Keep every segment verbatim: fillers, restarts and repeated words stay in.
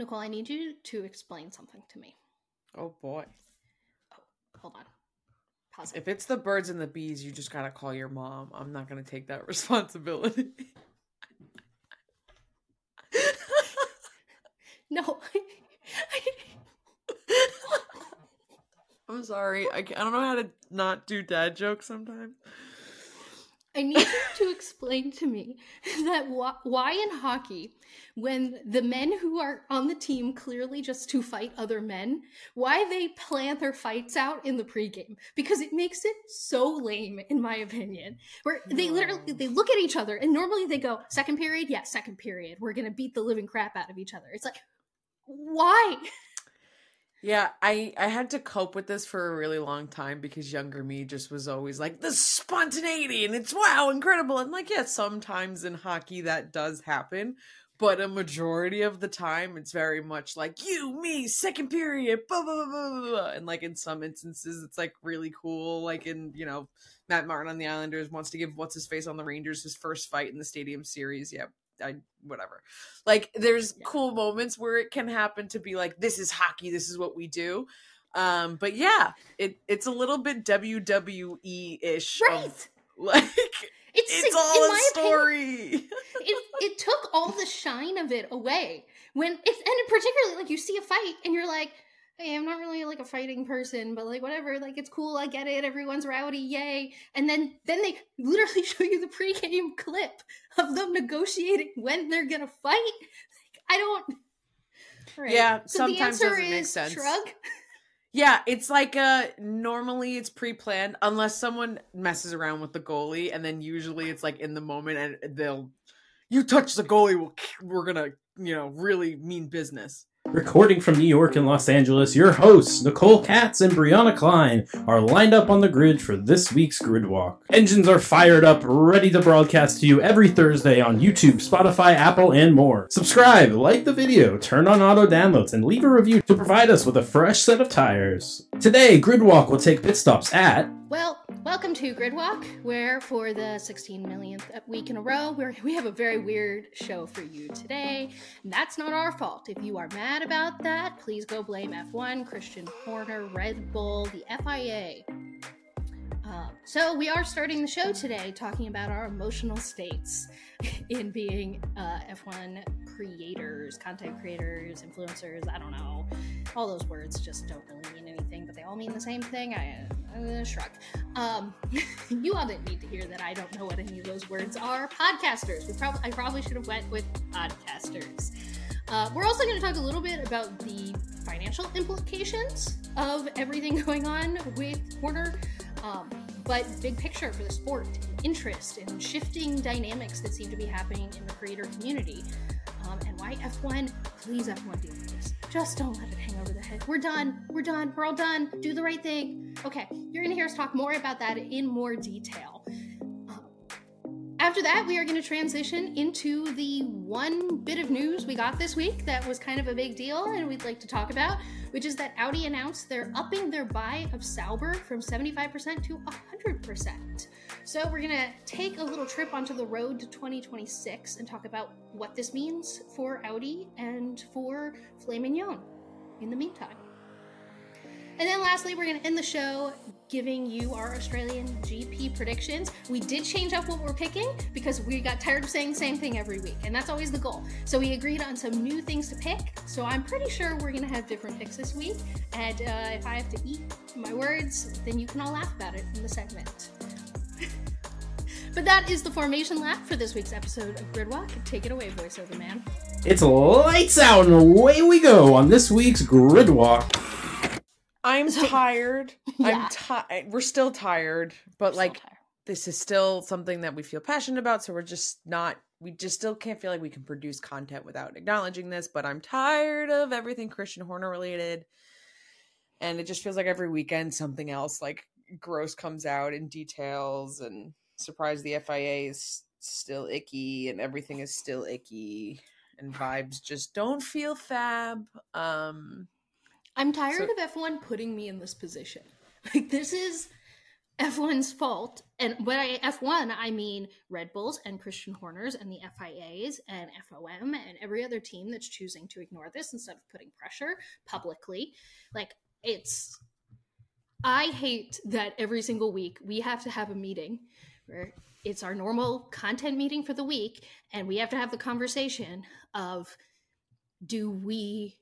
Nicole, I need you to explain something to me. Oh boy. Oh, hold on. Pause it. If it's the birds and the bees, you just gotta call your mom. I'm not gonna take that responsibility. No. I'm sorry. I, I don't know how to not do dad jokes sometimes. I need you to explain to me that wh- why in hockey, when the men who are on the team clearly just to fight other men, why they plan their fights out in the pregame? Because it makes it so lame, in my opinion. Where they literally they look at each other and normally they go, second period, yeah, second period. We're gonna beat the living crap out of each other. It's like, why? Yeah, I, I had to cope with this for a really long time because younger me just was always like, the spontaneity and it's wow, incredible. And like, yeah, sometimes in hockey that does happen, but a majority of the time it's very much like, you, me, second period, blah, blah, blah, blah, blah. And like in some instances it's like really cool. Like in, you know, Matt Martin on the Islanders wants to give what's-his-face on the Rangers his first fight in the Stadium Series. Yeah, I whatever. Like there's yeah. cool moments where it can happen to be like, this is hockey, this is what we do. Um, but yeah, it it's a little bit W W E-ish. Right. Of, like it's, it's all a story. Opinion, it it took all the shine of it away. When if and particularly like you see a fight and you're like, hey, I'm not really like a fighting person, but like whatever, like it's cool, I get it, everyone's rowdy, yay. And then then they literally show you the pregame clip of them negotiating when they're gonna fight. Like, I don't right. Yeah, so sometimes the answer doesn't make sense. Shrug. Yeah, it's like uh normally it's pre-planned unless someone messes around with the goalie, and then usually it's like in the moment and they'll you touch the goalie, we're gonna, you know, really mean business. Recording from New York and Los Angeles, your hosts, Nicole Katz and Brianna Klein, are lined up on the grid for this week's Grid Walk. Engines are fired up, ready to broadcast to you every Thursday on YouTube, Spotify, Apple, and more. Subscribe, like the video, turn on auto downloads, and leave a review to provide us with a fresh set of tires. Today, Grid Walk will take pit stops at... Well, welcome to Grid Walk, where for the sixteen millionth week in a row, we're, we have a very weird show for you today. And that's not our fault. If you are mad about that, please go blame F one, Christian Horner, Red Bull, the F I A. Uh, so we are starting the show today talking about our emotional states in being uh, F one creators, content creators, influencers, I don't know. All those words just don't really mean anything, but they all mean the same thing. I uh, shrug. Um, you all didn't need to hear that I don't know what any of those words are. Podcasters. We prob- I probably should have went with podcasters. Uh, we're also going to talk a little bit about the financial implications of everything going on with Horner. Um, but big picture for the sport, interest and shifting dynamics that seem to be happening in the creator community. Um, and why F one, please F one deal with this. Just don't let it hang over the head. We're done. We're done. We're all done. Do the right thing. Okay, you're going to hear us talk more about that in more detail. Um, after that, we are going to transition into the one bit of news we got this week that was kind of a big deal and we'd like to talk about, which is that Audi announced they're upping their buy of Sauber from seventy-five percent to one hundred percent. So we're going to take a little trip onto the road to twenty twenty-six and talk about what this means for Audi and for Filet Mignon in the meantime. And then lastly, we're going to end the show giving you our Australian G P predictions. We did change up what we're picking because we got tired of saying the same thing every week, and that's always the goal. So we agreed on some new things to pick, so I'm pretty sure we're going to have different picks this week. And uh, if I have to eat my words, then you can all laugh about it in the segment. But that is the formation lap for this week's episode of Grid Walk. Take it away, voiceover man. It's lights out and away we go on this week's Grid Walk. I'm tired. Yeah. I'm tired. We're still tired, but We're like still tired. This is still something that we feel passionate about. So we're just not. We just still can't feel like we can produce content without acknowledging this. But I'm tired of everything Christian Horner related, and it just feels like every weekend something else like gross comes out in details, and surprise, the F I A is still icky, and everything is still icky, and vibes just don't feel fab. Um. I'm tired So- of F one putting me in this position. Like, this is F one's fault. And by F one, I mean Red Bulls and Christian Horners and the F I As and F O M and every other team that's choosing to ignore this instead of putting pressure publicly. Like, it's, I hate that every single week we have to have a meeting where it's our normal content meeting for the week, and we have to have the conversation of, do we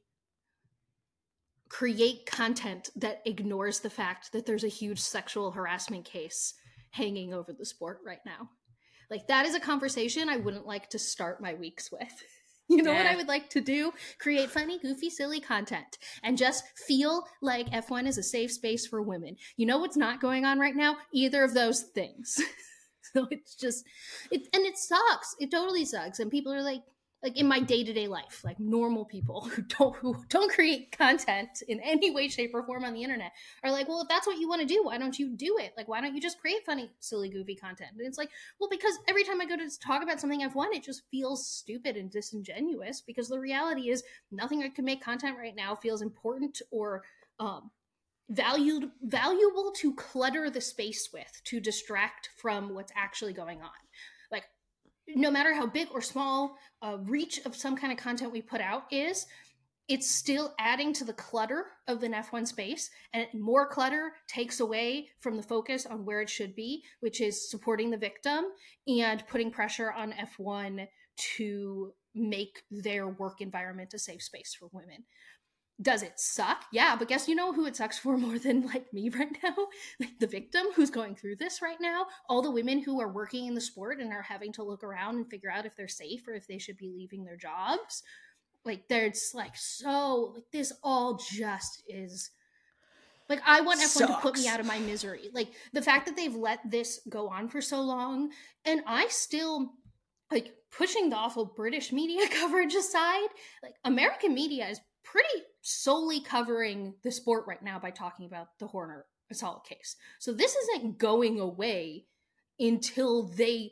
create content that ignores the fact that there's a huge sexual harassment case hanging over the sport right now? Like, that is a conversation I wouldn't like to start my weeks with. You know yeah. what I would like to do? Create funny, goofy, silly content and just feel like F one is a safe space for women. You know what's not going on right now? Either of those things. So it's just, it, and it sucks. It totally sucks. And people are like, like in my day-to-day life, like normal people who don't who don't create content in any way, shape, or form on the internet are like, well, if that's what you want to do, why don't you do it? Like, why don't you just create funny, silly, goofy content? And it's like, well, because every time I go to talk about something F one, it just feels stupid and disingenuous, because the reality is nothing I can make content right now feels important or um, valued valuable to clutter the space with, to distract from what's actually going on. Like, no matter how big or small a reach of some kind of content we put out is, it's still adding to the clutter of the F one space, and more clutter takes away from the focus on where it should be, which is supporting the victim and putting pressure on F one to make their work environment a safe space for women. Does it suck? Yeah, but guess you know who it sucks for more than like me right now? Like the victim who's going through this right now. All the women who are working in the sport and are having to look around and figure out if they're safe or if they should be leaving their jobs. Like, there's like so like this all just is like, I want F one Sucks. to put me out of my misery. Like, the fact that they've let this go on for so long, and I still, like, pushing the awful British media coverage aside, like, American media is pretty solely covering the sport right now by talking about the Horner assault case. So this isn't going away until they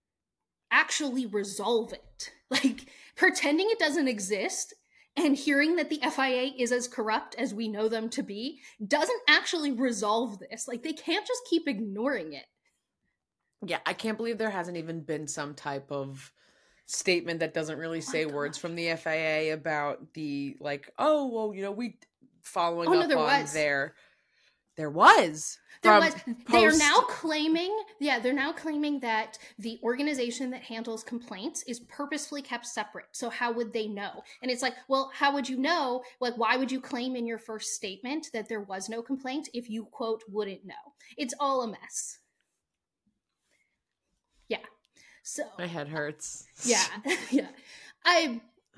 actually resolve it. Like, pretending it doesn't exist and hearing that the F I A is as corrupt as we know them to be doesn't actually resolve this. Like, they can't just keep ignoring it. Yeah, I can't believe there hasn't even been some type of statement that doesn't really say oh words from the F I A about the, like, oh, well, you know, we following oh, up no, there on was. their there was there was they are now claiming yeah they're now claiming that the organization that handles complaints is purposefully kept separate. So how would they know? And it's like, well, how would you know? Like, why would you claim in your first statement that there was no complaint if you, quote, wouldn't know? It's all a mess. Yeah. So my head hurts. Yeah. Yeah. I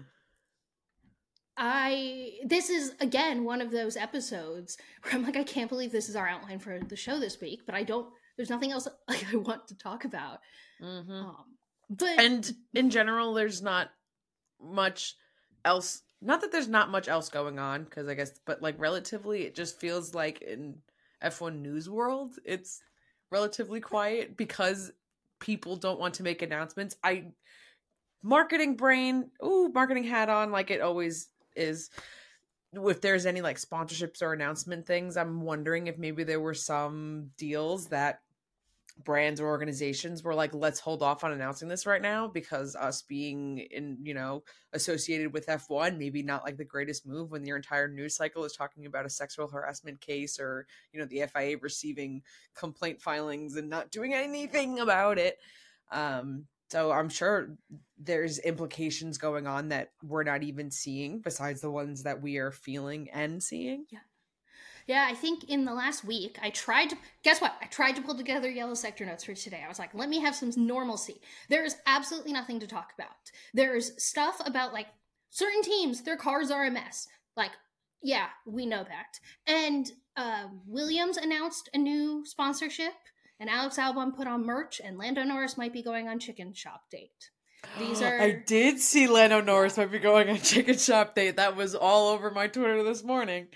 I this is again one of those episodes where I'm like, I can't believe this is our outline for the show this week, but I don't there's nothing else like I want to talk about. Mm-hmm. Um, but and in general, there's not much else. Not that there's not much else going on, because I guess, but like relatively, it just feels like in F one news world, it's relatively quiet because people don't want to make announcements. I marketing brain, ooh, marketing hat on, like it always is. If there's any like sponsorships or announcement things, I'm wondering if maybe there were some deals that brands or organizations were like, let's hold off on announcing this right now, because us being in, you know, associated with F one, maybe not like the greatest move when your entire news cycle is talking about a sexual harassment case, or, you know, the F I A receiving complaint filings and not doing anything about it. Um, so I'm sure there's implications going on that we're not even seeing, besides the ones that we are feeling and seeing. Yeah. Yeah, I think in the last week, I tried to, guess what? I tried to pull together yellow sector notes for today. I was like, let me have some normalcy. There is absolutely nothing to talk about. There's stuff about like certain teams, their cars are a mess. Like, yeah, we know that. And uh, Williams announced a new sponsorship, and Alex Albon put on merch, and Lando Norris might be going on Chicken Shop Date. These are. I did see Lando Norris might be going on Chicken Shop Date. That was all over my Twitter this morning.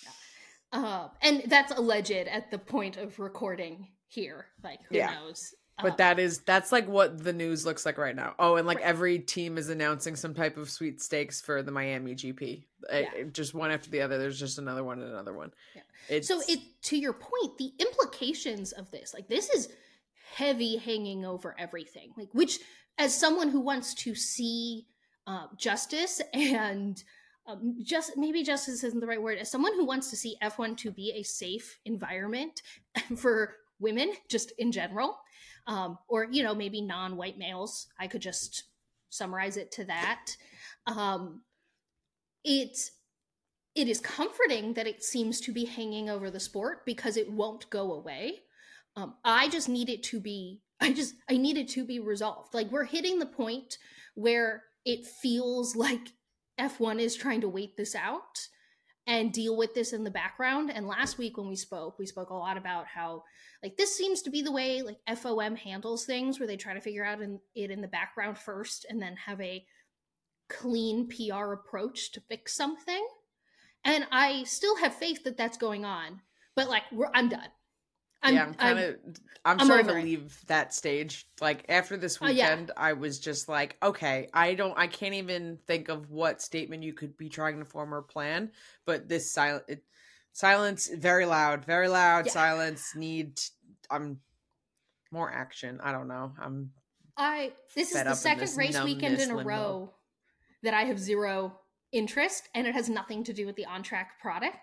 Uh, and that's alleged at the point of recording here. Like, who yeah. knows? But Um, that is that's like what the news looks like right now. Oh, and like right. every team is announcing some type of sweepstakes for the Miami G P. Yeah. It, it, just one after the other. There's just another one and another one. Yeah. It's... So it to your point, the implications of this, like this is heavy hanging over everything. Like which, as someone who wants to see uh, justice and um, just maybe justice isn't the right word. As someone who wants to see F one to be a safe environment for women, just in general. Um, or, you know, maybe non-white males. I could just summarize it to that. Um, it, it is comforting that it seems to be hanging over the sport because it won't go away. Um, I just need it to be, I just, I need it to be resolved. Like we're hitting the point where it feels like F one is trying to wait this out and deal with this in the background. And last week when we spoke, we spoke a lot about how like this seems to be the way like F O M handles things, where they try to figure out in, it in the background first and then have a clean P R approach to fix something. And I still have faith that that's going on, but like we're, I'm done. I'm, yeah, I'm kind of, I'm, I'm starting to leave that stage. Like after this weekend, oh, yeah. I was just like, okay, I don't, I can't even think of what statement you could be trying to form or plan, but this silent, it, silence, very loud, very loud yeah. silence need, I'm more action. I don't know. I'm, I, this is the second race weekend in a limbo. row that I have zero interest, and it has nothing to do with the on-track product.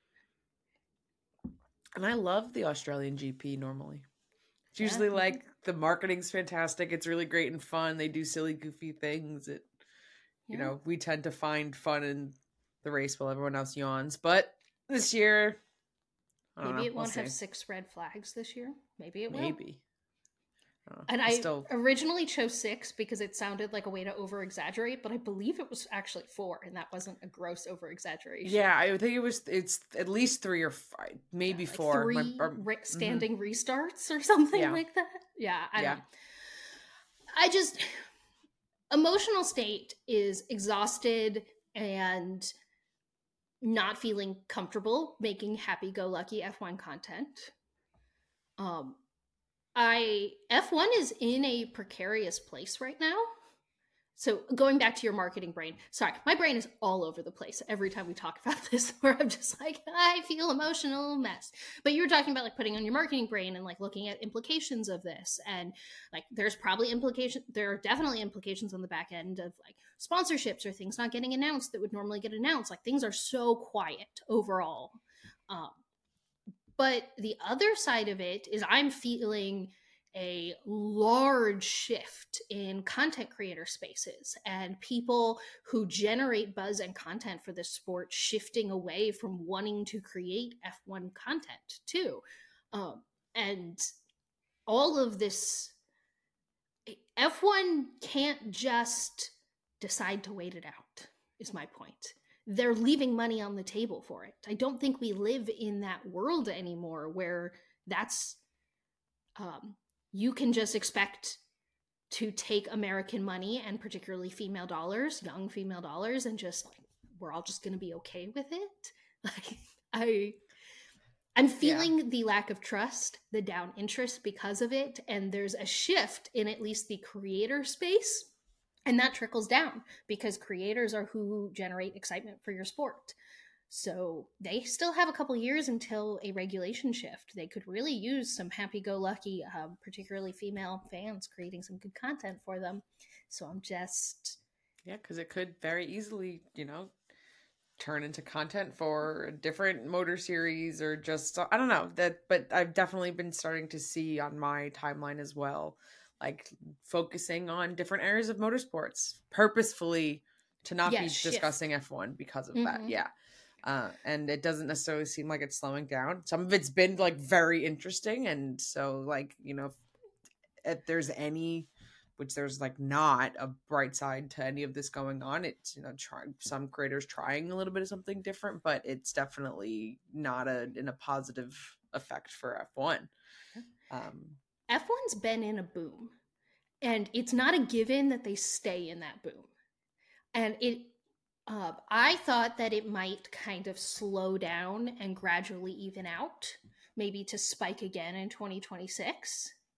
And I love the Australian G P normally. It's usually yeah. like the marketing's fantastic. It's really great and fun. They do silly, goofy things. It, you yeah. know, we tend to find fun in the race while everyone else yawns. But this year, I don't maybe know. it won't we'll have six red flags this year. Maybe it will. Maybe. Uh, and I still... originally chose six because it sounded like a way to over exaggerate, but I believe it was actually four, and that wasn't a gross over exaggeration. Yeah, I think it was. It's at least three or five, maybe yeah, like four. Three My, or, re- standing mm-hmm. restarts or something yeah. like that. Yeah, I yeah. don't know. I just emotional state is exhausted and not feeling comfortable making happy-go-lucky F one content. Um. I F one is in a precarious place right now. So going back to your marketing brain, sorry, my brain is all over the place every time we talk about this, where I'm just like, I feel emotional mess. But you were talking about like putting on your marketing brain and like looking at implications of this. And like, there's probably implications. There are definitely implications on the back end of like sponsorships or things not getting announced that would normally get announced. Like things are so quiet overall. Um, But the other side of it is I'm feeling a large shift in content creator spaces and people who generate buzz and content for this sport shifting away from wanting to create F one content too. Um, and all of this, F one can't just decide to wait it out, is my point. They're leaving money on the table for it. I don't think we live in that world anymore where that's, um, you can just expect to take American money and particularly female dollars, young female dollars, and just like, we're all just going to be okay with it. Like I, I'm feeling yeah. the lack of trust, the down interest because of it. And there's a shift in at least the creator space. And that trickles down because creators are who generate excitement for your sport. So they still have a couple years until a regulation shift. They could really use some happy-go-lucky, um, particularly female fans, creating some good content for them. So I'm just... Yeah, because it could very easily, you know, turn into content for a different motor series or just, I don't know. that. But I've definitely been starting to see on my timeline as well, like focusing on different areas of motorsports purposefully to not yes, be shift. discussing F one because of mm-hmm. that. Yeah. Uh, and it doesn't necessarily seem like it's slowing down. Some of it's been like very interesting. And so like, you know, if, if there's any, which there's like not a bright side to any of this going on, it's, you know, trying some creators trying a little bit of something different, but it's definitely not a, in a positive effect for F one. Um, F one's been in a boom, and it's not a given that they stay in that boom. And it, uh, I thought that it might kind of slow down and gradually even out, maybe to spike again in twenty twenty-six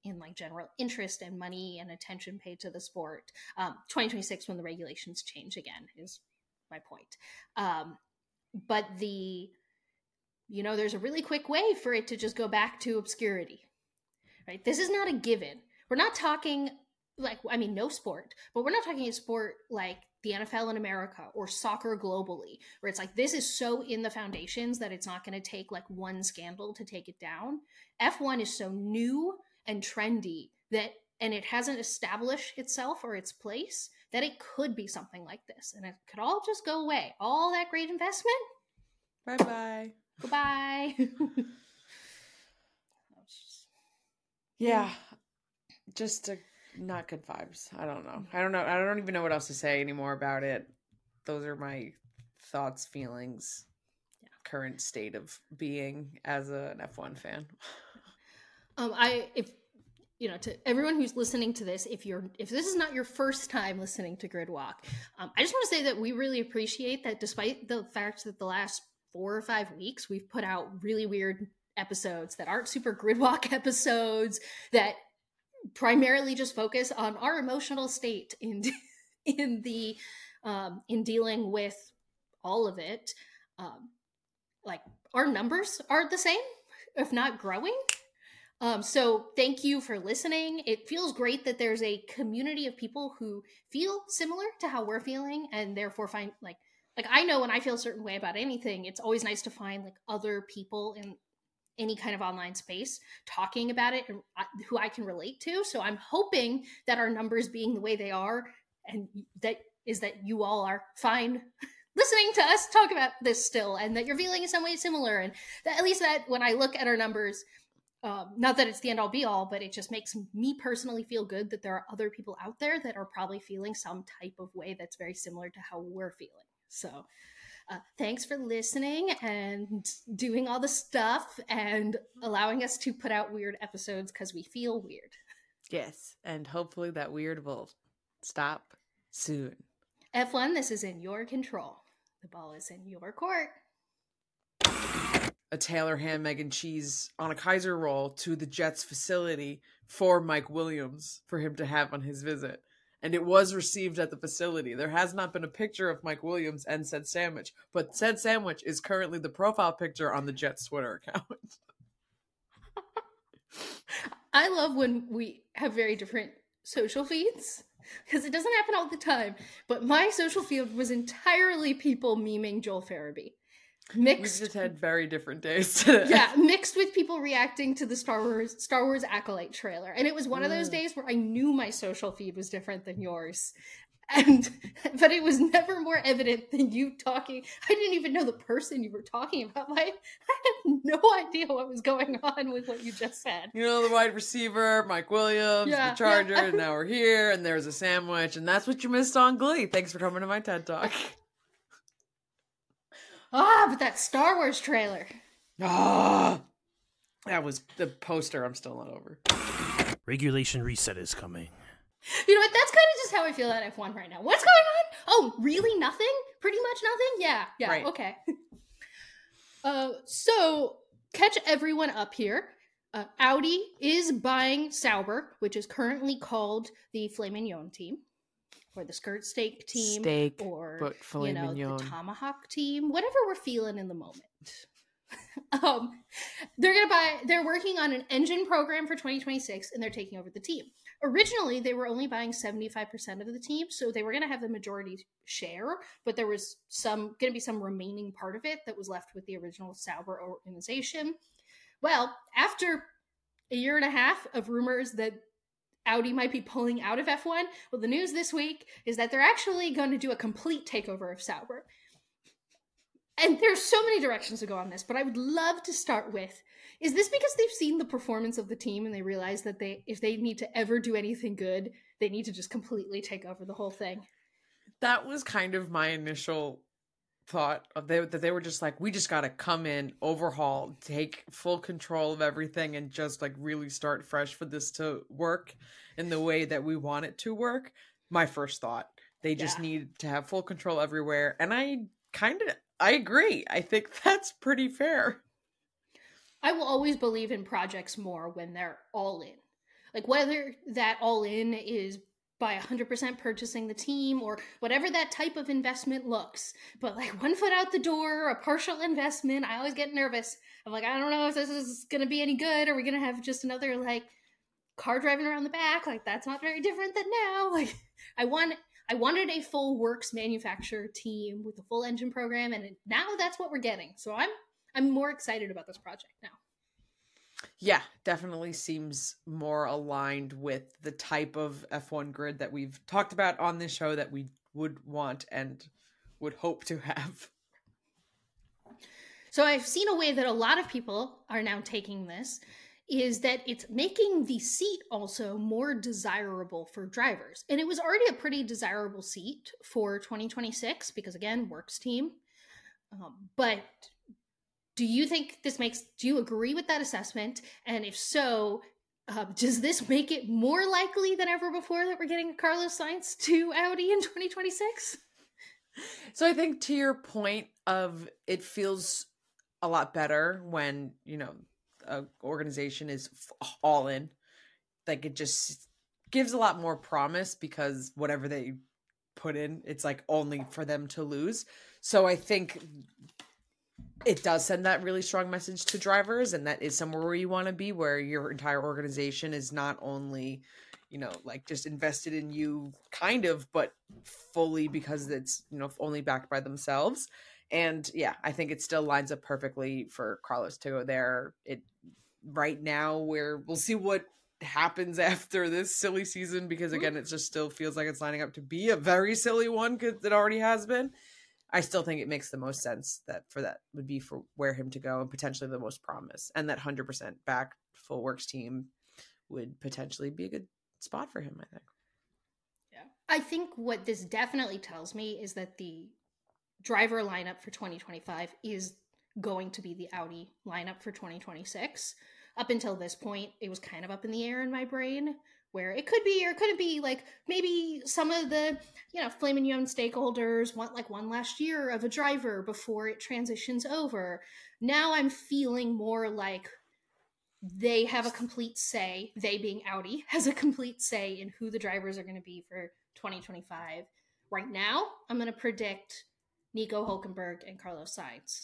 in like general interest and money and attention paid to the sport. Um, twenty twenty-six, when the regulations change again, is my point. Um, but the, you know, there's a really quick way for it to just go back to obscurity, right? This is not a given. We're not talking like, I mean, no sport, but we're not talking a sport like the N F L in America or soccer globally, where it's like, this is so in the foundations that it's not going to take like one scandal to take it down. F one is so new and trendy that, and it hasn't established itself or its place, that it could be something like this. And it could all just go away. All that great investment. Bye-bye. Goodbye. Yeah. Just a, not good vibes. I don't know. I don't know. I don't even know what else to say anymore about it. Those are my thoughts, feelings, yeah. Current state of being as a, an F one fan. Um, I, if, you know, to everyone who's listening to this, if you're, if this is not your first time listening to Gridwalk, um, I just want to say that we really appreciate that despite the fact that the last four or five weeks, we've put out really weird episodes that aren't super Gridwalk episodes that primarily just focus on our emotional state in, in the, um, in dealing with all of it. Um, like our numbers are the same, if not growing. Um, so thank you for listening. It feels great that there's a community of people who feel similar to how we're feeling and therefore find like, like I know when I feel a certain way about anything, it's always nice to find like other people in any kind of online space talking about it and who I can relate to. So I'm hoping that our numbers being the way they are, and that is that you all are fine listening to us talk about this still, and that you're feeling in some way similar. And that at least that when I look at our numbers, Um, not that it's the end all be all, but it just makes me personally feel good that there are other people out there that are probably feeling some type of way that's very similar to how we're feeling. So uh, thanks for listening and doing all the stuff and allowing us to put out weird episodes because we feel weird. Yes, and hopefully that weird will stop soon. F one, this is in your control. The ball is in your court. A Taylor ham, egg, and cheese on a Kaiser roll to the Jets facility for Mike Williams for him to have on his visit. And it was received at the facility. There has not been a picture of Mike Williams and said sandwich, but said sandwich is currently the profile picture on the Jets Twitter account. I love when we have very different social feeds because it doesn't happen all the time. But my social feed was entirely people memeing Joel Farabee. Mixed, we just had very different days today. Yeah, mixed with people reacting to the Star Wars Star Wars Acolyte trailer. And it was one of those days where I knew my social feed was different than yours. And but it was never more evident than you talking. I didn't even know the person you were talking about. Like, I had no idea what was going on with what you just said. You know, the wide receiver, Mike Williams, yeah, the Charger, yeah. and now we're here, and there's a sandwich, and that's what you missed on Glee. Thanks for coming to my TED Talk. Ah, but that Star Wars trailer. Ah, that was the poster. I'm still not over. Regulation reset is coming. You know what? That's kind of just how I feel at F one right now. What's going on? Oh, really? Nothing? Pretty much nothing? Yeah. Yeah. Right. Okay. uh, so catch everyone up here. Uh, Audi is buying Sauber, which is currently called the Filet Mignon team. Or the skirt steak team, Steak, or but filet you know mignon. the tomahawk team, whatever we're feeling in the moment. um, they're gonna buy. They're working on an engine program for twenty twenty-six, and they're taking over the team. Originally, they were only buying seventy-five percent of the team, so they were gonna have the majority share. But there was some gonna be some remaining part of it that was left with the original Sauber organization. Well, after a year and a half of rumors that Audi might be pulling out of F one. Well, the news this week is that they're actually going to do a complete takeover of Sauber. And there's so many directions to go on this, but I would love to start with, is this because they've seen the performance of the team and they realize that they, if they need to ever do anything good, they need to just completely take over the whole thing? That was kind of my initial thought of they, that they were just like, we just got to come in, overhaul, take full control of everything, and just like really start fresh for this to work in the way that we want it to work. My first thought, they just Yeah. need to have full control everywhere. And I kind of, I agree. I think that's pretty fair. I will always believe in projects more when they're all in. Like whether that all in is by one hundred percent purchasing the team or whatever that type of investment looks. But like one foot out the door, a partial investment, I always get nervous. I'm like, I don't know if this is going to be any good. Are we going to have just another like car driving around the back? Like that's not very different than now. Like I want, I wanted a full works manufacturer team with a full engine program. And now that's what we're getting. So I'm, I'm more excited about this project now. Yeah, definitely seems more aligned with the type of F one grid that we've talked about on this show that we would want and would hope to have. So I've seen a way that a lot of people are now taking this is that it's making the seat also more desirable for drivers. And it was already a pretty desirable seat for twenty twenty-six because, again, works team. Um, but do you think this makes, do you agree with that assessment? And if so, uh, does this make it more likely than ever before that we're getting Carlos Sainz to Audi in twenty twenty-six? So I think to your point of it feels a lot better when, you know, an organization is all in. Like it just gives a lot more promise because whatever they put in, it's like only for them to lose. So I think it does send that really strong message to drivers, and that is somewhere where you want to be, where your entire organization is not only, you know, like just invested in you kind of, but fully because it's, you know, only backed by themselves. And yeah, I think it still lines up perfectly for Carlos to go there. It right now where we'll see what happens after this silly season, because again, it just still feels like it's lining up to be a very silly one because it already has been. I still think it makes the most sense that for that would be for where him to go and potentially the most promise, and that one hundred percent back full works team would potentially be a good spot for him, I think. Yeah. I think what this definitely tells me is that the driver lineup for twenty twenty-five is going to be the Audi lineup for twenty twenty-six. Up until this point, it was kind of up in the air in my brain, where it could be or couldn't be. Like maybe some of the, you know, Flamin' Young stakeholders want like one last year of a driver before it transitions over. Now I'm feeling more like they have a complete say, they being Audi, has a complete say in who the drivers are going to be for twenty twenty-five. Right now, I'm going to predict Nico Hülkenberg and Carlos Sainz.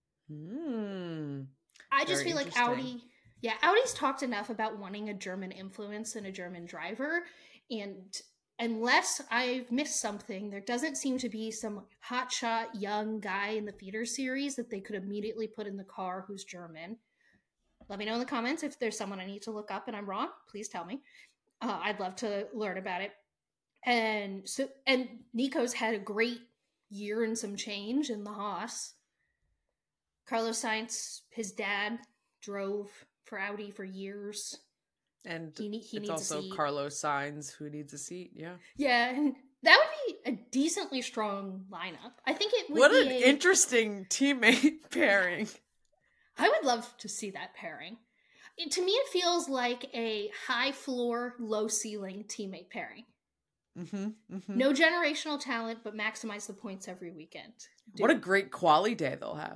Mm, I just feel like Audi... Yeah, Audi's talked enough about wanting a German influence and a German driver, and unless I've missed something, there doesn't seem to be some hotshot young guy in the feeder series that they could immediately put in the car who's German. Let me know in the comments if there's someone I need to look up and I'm wrong. Please tell me. Uh, I'd love to learn about it. And so, and Nico's had a great year and some change in the Haas. Carlos Sainz, his dad, drove for Audi for years, and he, he it's needs also a seat. Carlos Sainz who needs a seat. Yeah, yeah, and that would be a decently strong lineup. I think it would. What be an a, interesting teammate pairing. I would love to see that pairing. It, to me, it feels like a high floor, low ceiling teammate pairing. Mm-hmm, mm-hmm. No generational talent, but maximize the points every weekend. Dude. What a great quali day they'll have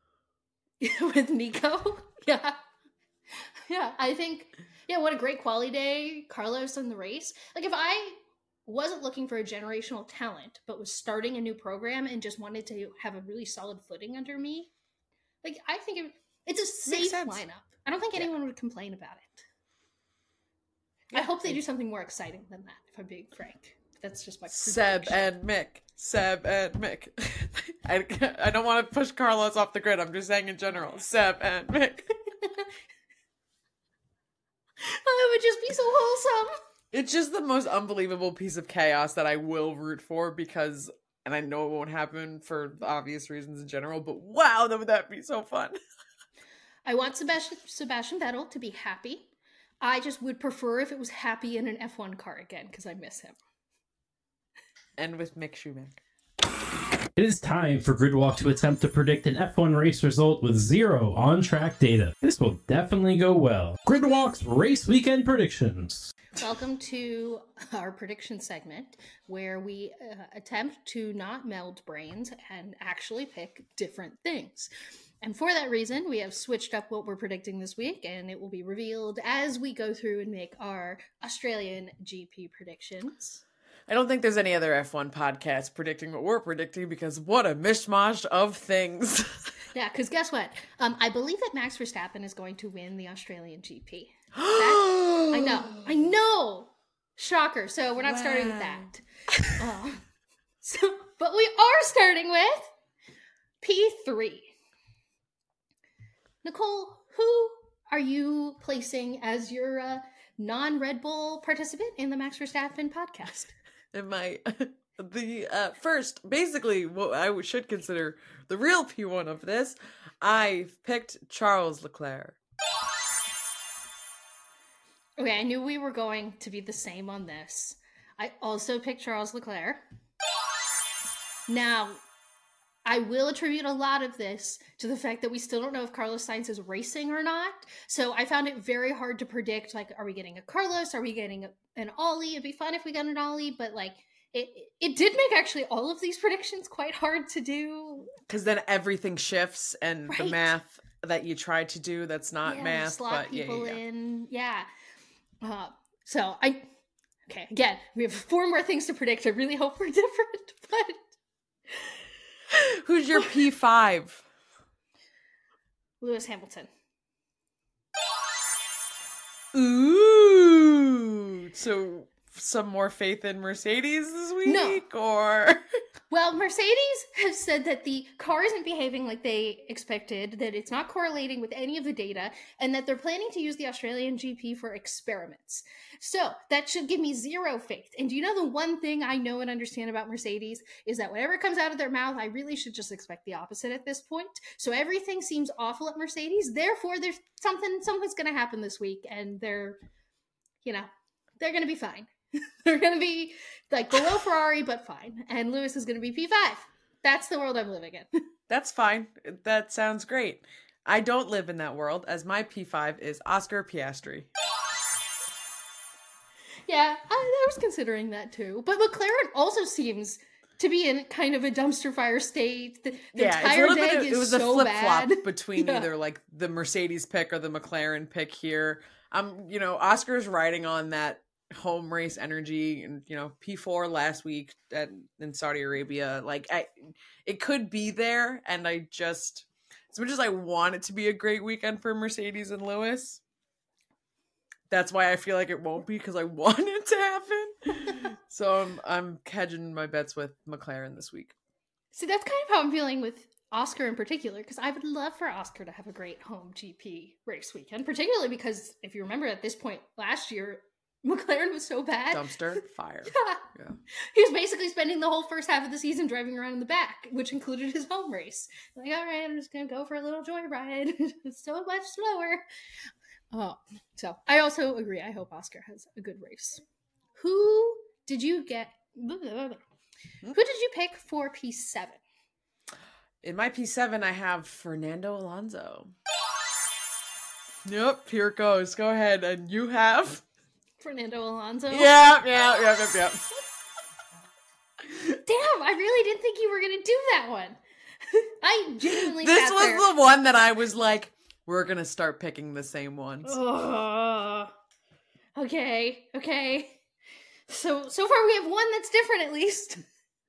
with Nico. Yeah. Yeah, I think, yeah, what a great quality day, Carlos in the race. Like, if I wasn't looking for a generational talent, but was starting a new program and just wanted to have a really solid footing under me, like, I think it, it's a safe lineup. I don't think yeah. anyone would complain about it. Yeah, I hope they do something more exciting than that, if I'm being frank. That's just my Seb and Mick. Seb and Mick. I, I don't want to push Carlos off the grid. I'm just saying in general. Seb and Mick. Oh, it would just be so wholesome. It's just the most unbelievable piece of chaos that I will root for because, and I know it won't happen for obvious reasons in general, but wow, that would that be so fun. I want Sebastian, Sebastian Vettel to be happy. I just would prefer if it was happy in an F one car again because I miss him. And with Mick Schumacher. It is time for Gridwalk to attempt to predict an F one race result with zero on-track data. This will definitely go well. Gridwalk's race weekend predictions. Welcome to our prediction segment where we uh, attempt to not meld brains and actually pick different things. And for that reason, we have switched up what we're predicting this week, and it will be revealed as we go through and make our Australian G P predictions. I don't think there's any other F one podcast predicting what we're predicting, because what a mishmash of things. Yeah, because guess what? Um, I believe that Max Verstappen is going to win the Australian G P. That, I know. I know. Shocker. So we're not wow. starting with that. Uh, so, but we are starting with P three. Nicole, who are you placing as your uh, non-Red Bull participant in the Max Verstappen podcast? Am I the uh, first, basically what I should consider the real P one of this? I've picked Charles Leclerc. Okay, I knew we were going to be the same on this. I also picked Charles Leclerc. Now, I will attribute a lot of this to the fact that we still don't know if Carlos Sainz is racing or not. So I found it very hard to predict, like, are we getting a Carlos? Are we getting a, an Ollie? It'd be fun if we got an Ollie, but, like, it it did make actually all of these predictions quite hard to do. Because then everything shifts, and right. the math that you tried to do, that's not yeah, math. Slot but people yeah, yeah, yeah. in. Yeah. Uh, so I, okay, again, we have four more things to predict. I really hope we're different, but. Who's your P five? Lewis Hamilton. Ooh. So some more faith in Mercedes this week? No. Or well, Mercedes has said that the car isn't behaving like they expected, that it's not correlating with any of the data, and that they're planning to use the Australian G P for experiments. So that should give me zero faith. And do you know the one thing I know and understand about Mercedes is that whatever comes out of their mouth, I really should just expect the opposite at this point. So everything seems awful at Mercedes. Therefore, there's something, something's going to happen this week, and they're, you know, they're going to be fine. They're going to be like below Ferrari, but fine. And Lewis is going to be P five. That's the world I'm living in. That's fine. That sounds great. I don't live in that world, as my P five is Oscar Piastri. Yeah, I, I was considering that too. But McLaren also seems to be in kind of a dumpster fire state. The, the yeah, tire it's a dag bit of, is it was so a flip-flop bad. between yeah. either like the Mercedes pick or the McLaren pick here. Um, you know, Oscar's riding on that home race energy, and you know, P four last week at, in Saudi Arabia. Like, I, it could be there, and I just, as much as I want it to be a great weekend for Mercedes and Lewis, that's why I feel like it won't be, because I want it to happen. So I'm I'm hedging my bets with McLaren this week. See, that's kind of how I'm feeling with Oscar in particular, because I would love for Oscar to have a great home G P race weekend, particularly because if you remember at this point last year, McLaren was so bad. Dumpster fire. Yeah. yeah. He was basically spending the whole first half of the season driving around in the back, which included his home race. Like, all right, I'm just going to go for a little joyride. It's so much slower. Oh, so I also agree. I hope Oscar has a good race. Who did you get? Who did you pick for P seven? In my P seven, I have Fernando Alonso. Yep, here it goes. Go ahead. And you have? Fernando Alonso. Yeah, yeah, yeah, yeah, yeah. Damn, I really didn't think you were going to do that one. I genuinely This sat was there. the one that I was like, we're going to start picking the same ones. Oh, okay, okay. So, so far we have one that's different at least.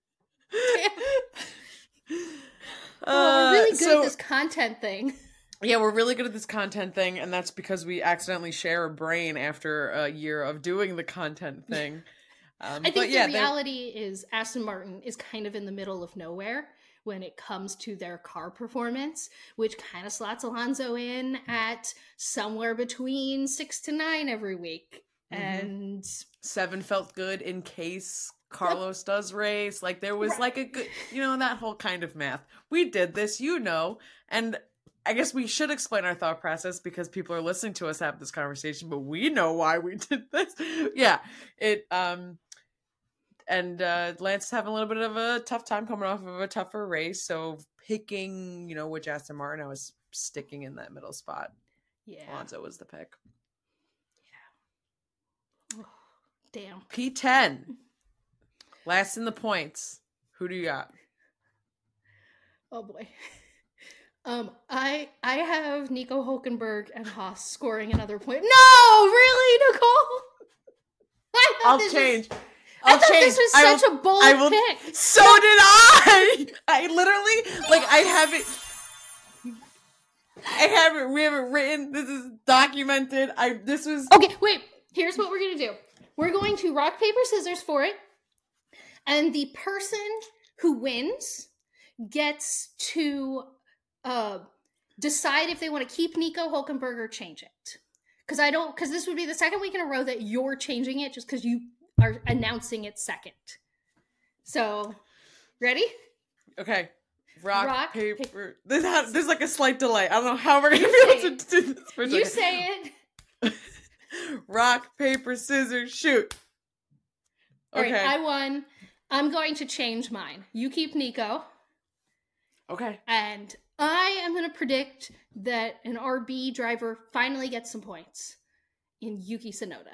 uh, oh, we're really good so, at this content thing. Yeah, we're really good at this content thing, and that's because we accidentally share a brain after a year of doing the content thing. Um, I think but yeah, the reality is Aston Martin is kind of in the middle of nowhere when it comes to their car performance, which kind of slots Alonso in at somewhere between six to nine every week. Mm-hmm. And seven felt good in case Carlos does race. Like, there was right. like a good, you know, that whole kind of math. We did this, you know, and I guess we should explain our thought process because people are listening to us have this conversation, but we know why we did this. Yeah, it, um, and uh, Lance is having a little bit of a tough time coming off of a tougher race. So picking, you know, which Aston Martin, I was sticking in that middle spot. Yeah. Alonso was the pick. Yeah. Oh, damn. P ten. Last in the points. Who do you got? Oh boy. Um, I I have Nico Hulkenberg and Haas scoring another point. No, really, Nicole? I thought I'll this change. Was, I'll I thought change. this was I such will, a bold I will, pick. So did I. I literally, like, I have it. I have it. We have it written. This is documented. I. This was. Okay, wait. Here's what we're gonna do. We're going to rock paper scissors for it, and the person who wins gets to uh, decide if they want to keep Nico Hulkenberg or change it. Because I don't. Because this would be the second week in a row that you're changing it, just because you are announcing it second. So, ready? Okay. Rock, Rock, paper. paper. There's, not, there's like a slight delay. I don't know how we're gonna be able to do this. For a You second. say it. Rock, paper, scissors, shoot. Okay. All right, I won. I'm going to change mine. You keep Nico. Okay. And I am going to predict that an R B driver finally gets some points in Yuki Tsunoda.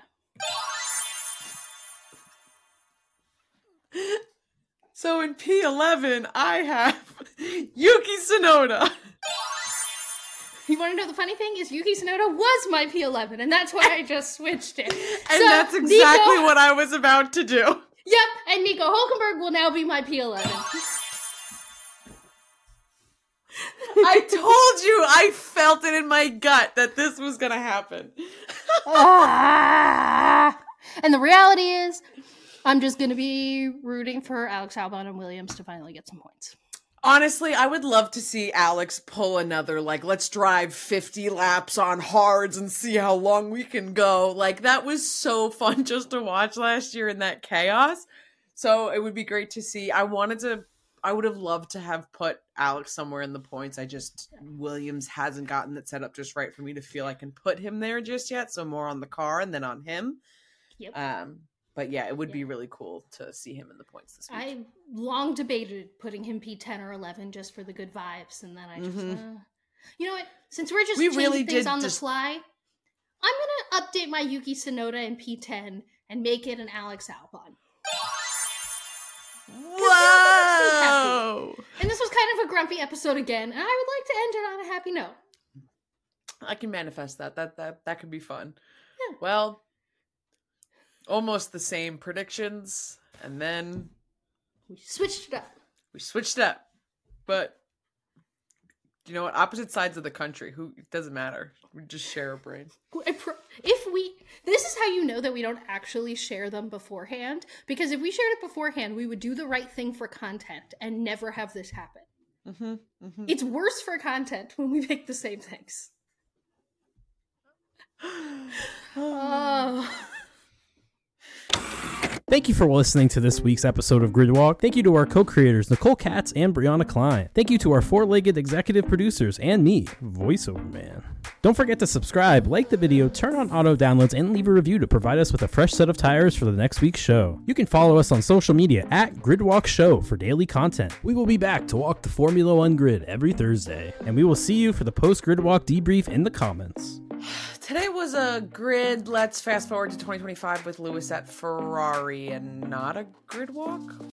So in P eleven, I have Yuki Tsunoda. You want to know the funny thing is Yuki Tsunoda was my P eleven, and that's why I just switched it. And So, that's exactly Nico, what I was about to do. Yep, and Nico Hulkenberg will now be my P eleven. I told you, I felt it in my gut that this was going to happen. Ah! And the reality is, I'm just going to be rooting for Alex Albon and Williams to finally get some points. Honestly, I would love to see Alex pull another, like, let's drive fifty laps on hards and see how long we can go. Like, that was so fun just to watch last year in that chaos. So it would be great to see. I wanted to, I would have loved to have put Alex somewhere in the points. I just, Williams hasn't gotten it set up just right for me to feel I can put him there just yet. So more on the car and then on him. Yep. Um, But yeah, it would be Yeah. really cool to see him in the points this week. I long debated putting him P ten or eleven just for the good vibes, and then I just, Mhm. uh, you know what? Since we're just We changing really things did on just- the fly, I'm gonna update my Yuki Tsunoda in P ten and make it an Alex Albon. Whoa! And this was kind of a grumpy episode again, and I would like to end it on a happy note. I can manifest that. That that that could be fun. Yeah. Well, almost the same predictions, and then We switched it up. we switched it up. But you know what? Opposite sides of the country. Who it doesn't matter. We just share a brain. If we, this is how you know that we don't actually share them beforehand. Because if we shared it beforehand, we would do the right thing for content and never have this happen. Mm-hmm, mm-hmm. It's worse for content when we pick the same things. Oh. Thank you for listening to this week's episode of Gridwalk. Thank you to our co-creators, Nicole Katz and Brianna Klein. Thank you to our four-legged executive producers and me, Voiceover Man. Don't forget to subscribe, like the video, turn on auto downloads, and leave a review to provide us with a fresh set of tires for the next week's show. You can follow us on social media at Gridwalk Show for daily content. We will be back to walk the Formula One grid every Thursday, and we will see you for the post-Gridwalk debrief in the comments. Today was a grid. Let's fast forward to twenty twenty-five with Lewis at Ferrari and not a grid walk.